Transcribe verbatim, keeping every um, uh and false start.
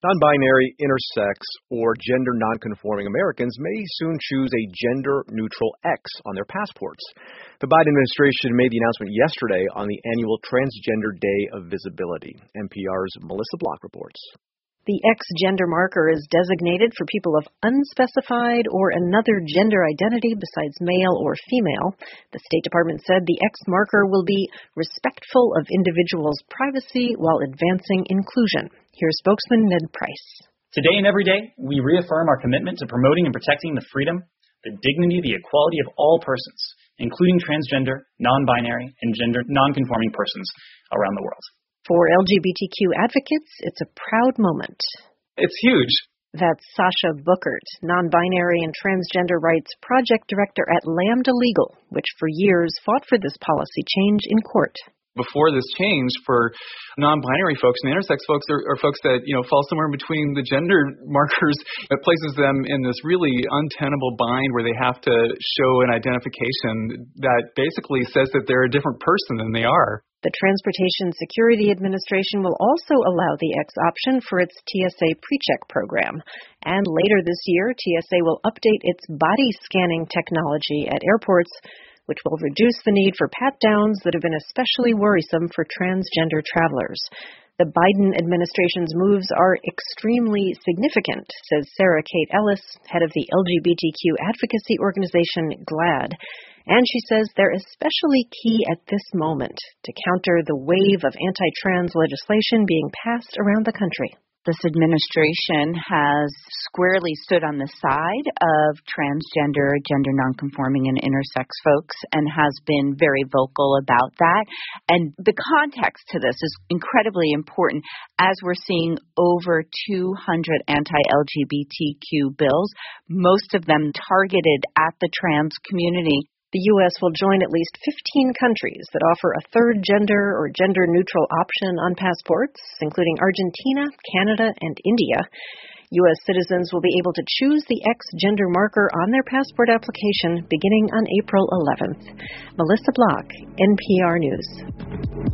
Non-binary, intersex, or gender nonconforming Americans may soon choose a gender-neutral X on their passports. The Biden administration made the announcement yesterday on the annual Transgender Day of Visibility. N P R's Melissa Block reports. The X gender marker is designated for people of unspecified or another gender identity besides male or female. The State Department said the X marker will be respectful of individuals' privacy while advancing inclusion. Here's spokesman Ned Price. Today and every day, we reaffirm our commitment to promoting and protecting the freedom, the dignity, the equality of all persons, including transgender, non-binary, and gender nonconforming persons around the world. For L G B T Q advocates, it's a proud moment. It's huge. That's Sasha Bookert, non-binary and transgender rights project director at Lambda Legal, which for years fought for this policy change in court. Before this change, for non-binary folks and intersex folks are, are folks that, you know, fall somewhere in between the gender markers. It places them in this really untenable bind where they have to show an identification that basically says that they're a different person than they are. The Transportation Security Administration will also allow the X option for its T S A PreCheck program. And later this year, T S A will update its body scanning technology at airports, which will reduce the need for pat-downs that have been especially worrisome for transgender travelers. The Biden administration's moves are extremely significant, says Sarah Kate Ellis, head of the L G B T Q advocacy organization GLAAD. And she says they're especially key at this moment to counter the wave of anti-trans legislation being passed around the country. This administration has squarely stood on the side of transgender, gender nonconforming, and intersex folks and has been very vocal about that. And the context to this is incredibly important as we're seeing over two hundred anti-L G B T Q bills, most of them targeted at the trans community. The U S will join at least fifteen countries that offer a third gender or gender-neutral option on passports, including Argentina, Canada, and India. U S citizens will be able to choose the X gender marker on their passport application beginning on April eleventh. Melissa Block, N P R News.